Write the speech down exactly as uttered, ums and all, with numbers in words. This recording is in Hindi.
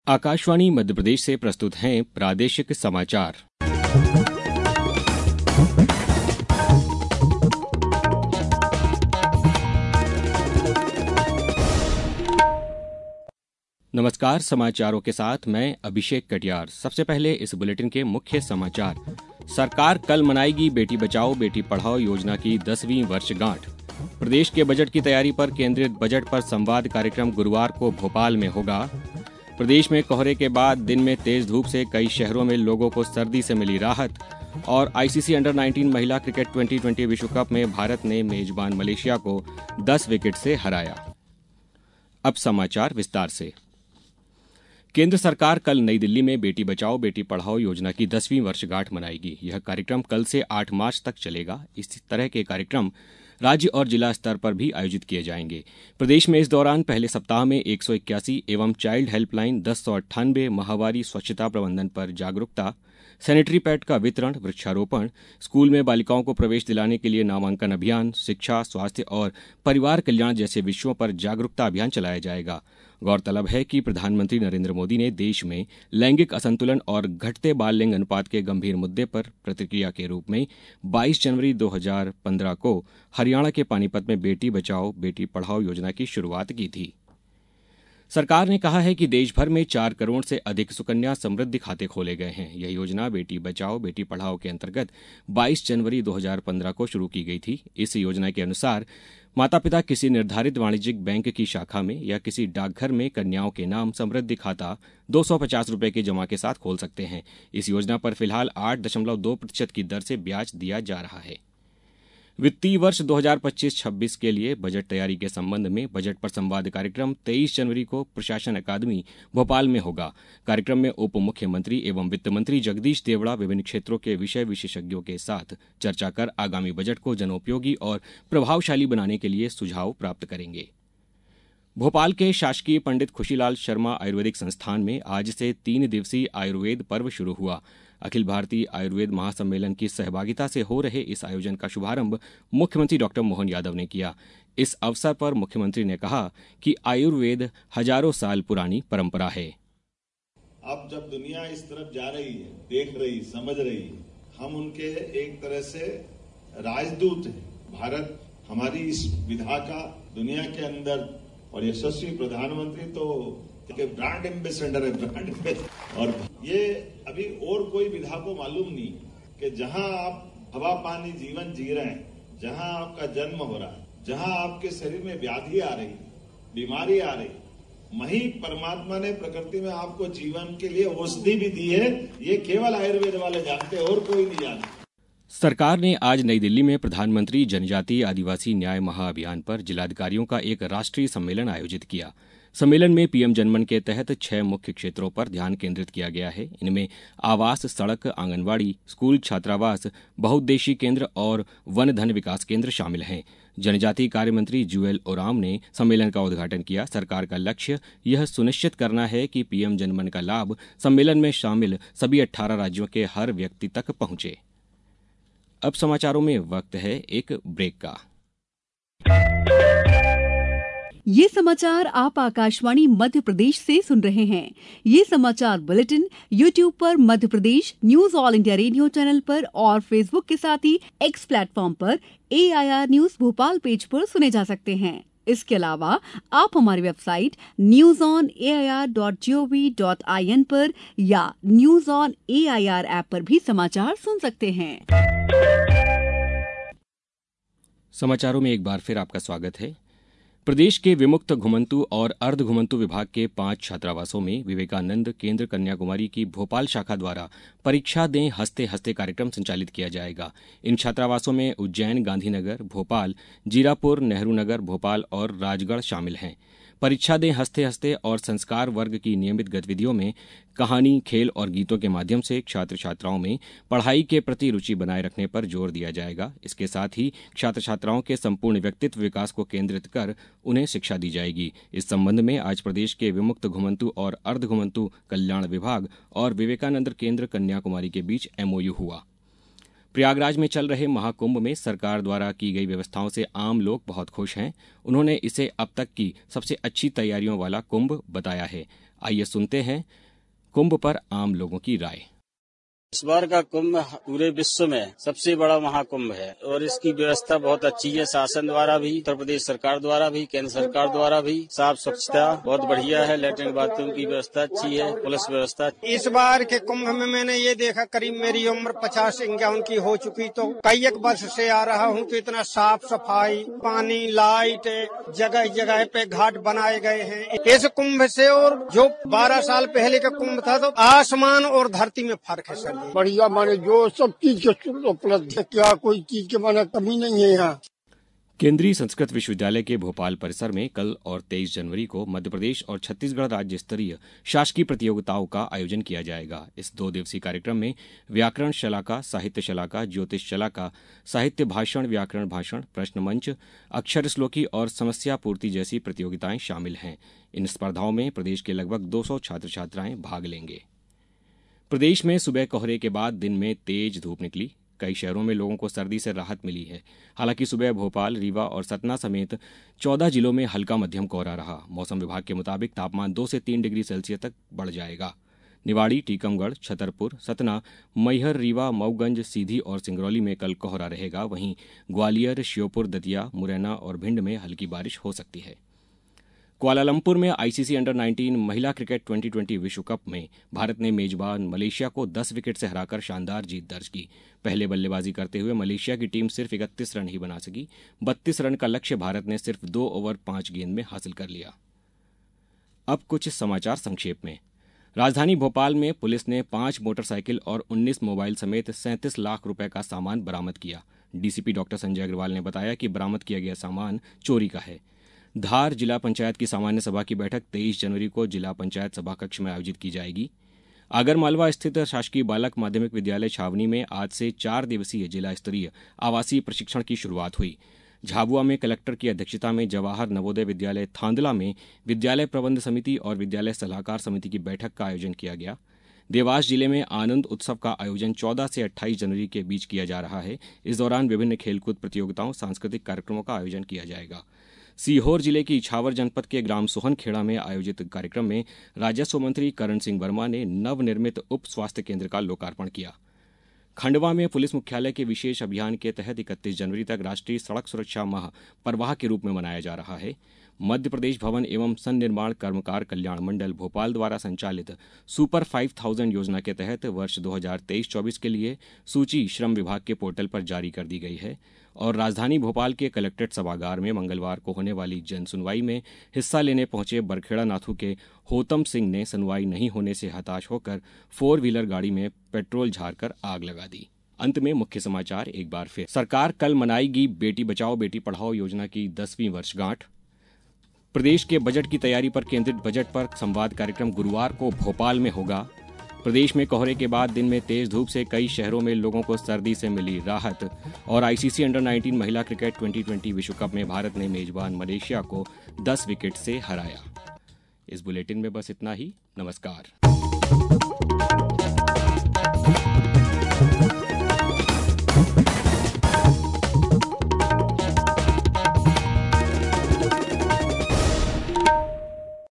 आकाशवाणी मध्य प्रदेश से प्रस्तुत हैं प्रादेशिक समाचार। नमस्कार, समाचारों के साथ मैं अभिषेक कटियार। सबसे पहले इस बुलेटिन के मुख्य समाचार। सरकार कल मनाएगी बेटी बचाओ बेटी पढ़ाओ योजना की दसवीं वर्षगांठ। प्रदेश के बजट की तैयारी पर केंद्रित बजट पर संवाद कार्यक्रम गुरुवार को भोपाल में होगा। प्रदेश में कोहरे के बाद दिन में तेज धूप से कई शहरों में लोगों को सर्दी से मिली राहत। और आईसीसी अंडर नाइनटीन महिला क्रिकेट ट्वेंटी ट्वेंटी विश्व कप में भारत ने मेजबान मलेशिया को दस विकेट से हराया। अब समाचार विस्तार से। केंद्र सरकार कल नई दिल्ली में बेटी बचाओ बेटी पढ़ाओ योजना की दसवीं वर्षगांठ मनाएगी। यह कार्यक्रम कल से आठ मार्च तक चलेगा। इस तरह के कार्यक्रम राज्य और जिला स्तर पर भी आयोजित किए जाएंगे। प्रदेश में इस दौरान पहले सप्ताह में एक सौ इक्यासी एवं चाइल्ड हेल्पलाइन दस सौ अट्ठानबे माहवारी स्वच्छता प्रबंधन पर जागरूकता, सैनिटरी पैड का वितरण, वृक्षारोपण, स्कूल में बालिकाओं को प्रवेश दिलाने के लिए नामांकन अभियान, शिक्षा, स्वास्थ्य और परिवार कल्याण जैसे विषयों पर जागरूकता अभियान चलाया जाएगा। गौरतलब है कि प्रधानमंत्री नरेंद्र मोदी ने देश में लैंगिक असंतुलन और घटते बाल लिंग अनुपात के गंभीर मुद्दे पर प्रतिक्रिया के रूप में बाईस जनवरी दो हज़ार पंद्रह को हरियाणा के पानीपत में बेटी बचाओ बेटी पढ़ाओ योजना की शुरुआत की थी। सरकार ने कहा है कि देश भर में चार करोड़ से अधिक सुकन्या समृद्धि खाते खोले गए हैं। यह योजना बेटी बचाओ बेटी पढ़ाओ के अंतर्गत बाईस जनवरी दो हज़ार पंद्रह को शुरू की गई थी। इस योजना के अनुसार माता पिता किसी निर्धारित वाणिज्यिक बैंक की शाखा में या किसी डाकघर में कन्याओं के नाम समृद्धि खाता दो सौ पचास रुपए के जमा के साथ खोल सकते हैं। इस योजना पर फिलहाल आठ दशमलव दो प्रतिशत की दर से ब्याज दिया जा रहा है। वित्तीय वर्ष दो हज़ार पच्चीस छब्बीस के लिए बजट तैयारी के संबंध में बजट पर संवाद कार्यक्रम तेईस जनवरी को प्रशासन अकादमी भोपाल में होगा। कार्यक्रम में उप मुख्यमंत्री एवं वित्त मंत्री जगदीश देवड़ा विभिन्न क्षेत्रों के विषय विशेषज्ञों के साथ चर्चा कर आगामी बजट को जनोपयोगी और प्रभावशाली बनाने के लिए सुझाव प्राप्त करेंगे। भोपाल के शासकीय पंडित खुशीलाल शर्मा आयुर्वेदिक संस्थान में आज से तीन दिवसीय आयुर्वेद पर्व शुरू हुआ। अखिल भारतीय आयुर्वेद महासम्मेलन की सहभागिता से हो रहे इस आयोजन का शुभारंभ मुख्यमंत्री डॉक्टर मोहन यादव ने किया। इस अवसर पर मुख्यमंत्री ने कहा कि आयुर्वेद हजारों साल पुरानी परंपरा है। अब जब दुनिया इस तरफ जा रही है, देख रही, समझ रही, हम उनके एक तरह से राजदूत हैं। भारत हमारी इस विधा का दुनिया के अंदर, और यशस्वी प्रधानमंत्री तो ब्रांड एम्बेसडर है, ब्रांड एम्बेसडर। और ये अभी और कोई विधा को मालूम नहीं कि जहां आप हवा पानी जीवन जी रहे हैं, जहां आपका जन्म हो रहा है, जहां आपके शरीर में व्याधि आ रही, बीमारी आ रही, वहीं परमात्मा ने प्रकृति में आपको जीवन के लिए औषधि भी दी है। ये केवल आयुर्वेद वाले जानते, और कोई नहीं जानते। सरकार ने आज नई दिल्ली में प्रधानमंत्री जनजातीय आदिवासी न्याय महाअभियान पर जिलाधिकारियों का एक राष्ट्रीय सम्मेलन आयोजित किया। सम्मेलन में पीएम जनमन के तहत छह मुख्य क्षेत्रों पर ध्यान केंद्रित किया गया है। इनमें आवास, सड़क, आंगनवाड़ी, स्कूल, छात्रावास, बहुउद्देशीय केंद्र और वन धन विकास केंद्र शामिल हैं। जनजातीय कार्य मंत्री जुएल ओराम ने सम्मेलन का उद्घाटन किया। सरकार का लक्ष्य यह सुनिश्चित करना है कि पीएम जनमन का लाभ सम्मेलन में शामिल सभी अट्ठारह राज्यों के हर व्यक्ति तक पहुंचे। अब समाचारों में वक्त है एक ब्रेक का। ये समाचार आप आकाशवाणी मध्य प्रदेश से सुन रहे हैं। ये समाचार बुलेटिन यूट्यूब पर Madhya Pradesh news All India Radio channel पर और फेसबुक के साथ ही एक्स प्लेटफॉर्म पर एआईआर न्यूज भोपाल पेज पर सुने जा सकते हैं। इसके अलावा आप हमारी website news on A I R dot G O V dot I N पर या news on A I R app पर भी समाचार सुन सकते हैं। समाचारों में एक बार फिर आपका स्वागत है। प्रदेश के विमुक्त घुमंतु और अर्ध घुमंतु विभाग के पांच छात्रावासों में विवेकानंद केंद्र कन्याकुमारी की भोपाल शाखा द्वारा परीक्षा दें हंसते हंसते कार्यक्रम संचालित किया जाएगा। इन छात्रावासों में उज्जैन, गांधीनगर, भोपाल, जीरापुर, नेहरू नगर, भोपाल और राजगढ़ शामिल हैं। परीक्षा दें हंसते हंसते और संस्कार वर्ग की नियमित गतिविधियों में कहानी, खेल और गीतों के माध्यम से छात्र छात्राओं में पढ़ाई के प्रति रुचि बनाए रखने पर जोर दिया जाएगा। इसके साथ ही छात्र छात्राओं के संपूर्ण व्यक्तित्व विकास को केंद्रित कर उन्हें शिक्षा दी जाएगी। इस संबंध में आज प्रदेश के विमुक्त घुमंतु और अर्ध घुमंतु कल्याण विभाग और विवेकानंद केंद्र कन्याकुमारी के बीच एमओयू हुआ। प्रयागराज में चल रहे महाकुंभ में सरकार द्वारा की गई व्यवस्थाओं से आम लोग बहुत खुश हैं। उन्होंने इसे अब तक की सबसे अच्छी तैयारियों वाला कुंभ बताया है। आइए सुनते हैं कुंभ पर आम लोगों की राय। इस बार का कुंभ पूरे विश्व में सबसे बड़ा महाकुंभ है और इसकी व्यवस्था बहुत अच्छी है। शासन द्वारा भी, उत्तर प्रदेश सरकार द्वारा भी, केंद्र सरकार द्वारा भी साफ स्वच्छता बहुत बढ़िया है। लैट्रिन बाथरूम की व्यवस्था अच्छी है, पुलिस व्यवस्था। इस बार के कुंभ में मैंने ये देखा, करीब मेरी उम्र पचास इक्यावन की हो चुकी, तो कई एक वर्ष से आ रहा हूँ तो इतना साफ सफाई, पानी, लाइट, जगह जगह पे घाट बनाए गए हैं। इस कुंभ से और जो बारह साल पहले का कुंभ था तो आसमान और धरती में फर्क है सर। बढ़िया, माने जो सब चीज के उपलब्ध है, क्या कोई चीज के माने कमी नहीं है यहाँ। केंद्रीय संस्कृत विश्वविद्यालय के भोपाल परिसर में कल और तेईस जनवरी को मध्य प्रदेश और छत्तीसगढ़ राज्य स्तरीय शासकीय प्रतियोगिताओं का आयोजन किया जाएगा। इस दो दिवसीय कार्यक्रम में व्याकरण शलाका, साहित्य शलाका, ज्योतिष शलाका, साहित्य भाषण, व्याकरण भाषण, प्रश्न मंच, अक्षर श्लोकी और समस्या पूर्ति जैसी प्रतियोगिताएं शामिल हैं। इन स्पर्धाओं में प्रदेश के लगभग दो सौ छात्र छात्राएं भाग लेंगे। प्रदेश में सुबह कोहरे के बाद दिन में तेज धूप निकली। कई शहरों में लोगों को सर्दी से राहत मिली है। हालांकि सुबह भोपाल, रीवा और सतना समेत चौदह जिलों में हल्का मध्यम कोहरा रहा। मौसम विभाग के मुताबिक तापमान दो से तीन डिग्री सेल्सियस तक बढ़ जाएगा। निवाड़ी, टीकमगढ़, छतरपुर, सतना, मैहर, रीवा, मऊगंज, सीधी और सिंगरौली में कल कोहरा रहेगा। वहीं ग्वालियर, श्योपुर, दतिया, मुरैना और भिंड में हल्की बारिश हो सकती है। कुआलालंपुर में आईसीसी अंडर नाइनटीन महिला क्रिकेट ट्वेंटी ट्वेंटी विश्व कप में भारत ने मेजबान मलेशिया को दस विकेट से हराकर शानदार जीत दर्ज की। पहले बल्लेबाजी करते हुए मलेशिया की टीम सिर्फ इकतीस रन ही बना सकी। बत्तीस रन का लक्ष्य भारत ने सिर्फ दो ओवर पांच गेंद में हासिल कर लिया। अब कुछ समाचार संक्षेप में। राजधानी भोपाल में पुलिस ने पांच मोटरसाइकिल और उन्नीस मोबाइल समेत सैंतीस लाख रुपए का सामान बरामद किया। डीसीपी डॉक्टर संजय अग्रवाल ने बताया कि बरामद किया गया सामान चोरी का है। धार जिला पंचायत की सामान्य सभा की बैठक तेईस जनवरी को जिला पंचायत सभा कक्ष में आयोजित की जाएगी। आगरमालवा स्थित शासकीय बालक माध्यमिक विद्यालय छावनी में आज से चार दिवसीय जिला स्तरीय आवासीय प्रशिक्षण की शुरुआत हुई। झाबुआ में कलेक्टर की अध्यक्षता में जवाहर नवोदय विद्यालय थांदला में विद्यालय प्रबंध समिति और विद्यालय सलाहकार समिति की बैठक का आयोजन किया गया। देवास जिले में आनंद उत्सव का आयोजन चौदह से अट्ठाईस जनवरी के बीच किया जा रहा है। इस दौरान विभिन्न खेलकूद प्रतियोगिताओं, सांस्कृतिक कार्यक्रमों का आयोजन किया जाएगा। सीहोर जिले की इछावर जनपद के ग्राम सोहनखेड़ा में आयोजित कार्यक्रम में राजस्व मंत्री करण सिंह वर्मा ने नवनिर्मित उप स्वास्थ्य केंद्र का लोकार्पण किया। खंडवा में पुलिस मुख्यालय के विशेष अभियान के तहत इकतीस जनवरी तक राष्ट्रीय सड़क सुरक्षा माह परवाह के रूप में मनाया जा रहा है। मध्य प्रदेश भवन एवं सन्निर्माण कर्मकार कल्याण मंडल भोपाल द्वारा संचालित सुपर फाइव थाउजेंड योजना के तहत वर्ष दो हजार तेईस चौबीस के लिए सूची श्रम विभाग के पोर्टल पर जारी कर दी गई है और राजधानी भोपाल के कलेक्ट्रेट सभागार में मंगलवार को होने वाली जन सुनवाई में हिस्सा लेने पहुंचे बरखेड़ा नाथू के होतम सिंह ने सुनवाई नहीं होने से हताश होकर फोर व्हीलर गाड़ी में पेट्रोल झाड़कर आग लगा दी। अंत में मुख्य समाचार एक बार फिर। सरकार कल मनाएगी बेटी बचाओ बेटी पढ़ाओ योजना की दसवीं वर्षगांठ। प्रदेश के बजट की तैयारी पर केंद्रित बजट पर संवाद कार्यक्रम गुरुवार को भोपाल में होगा। प्रदेश में कोहरे के बाद दिन में तेज धूप से कई शहरों में लोगों को सर्दी से मिली राहत और आईसीसी अंडर नाइनटीन महिला क्रिकेट ट्वेंटी ट्वेंटी विश्व कप में भारत ने मेजबान मलेशिया को दस विकेट से हराया। इस बुलेटिन में बस इतना ही। नमस्कार।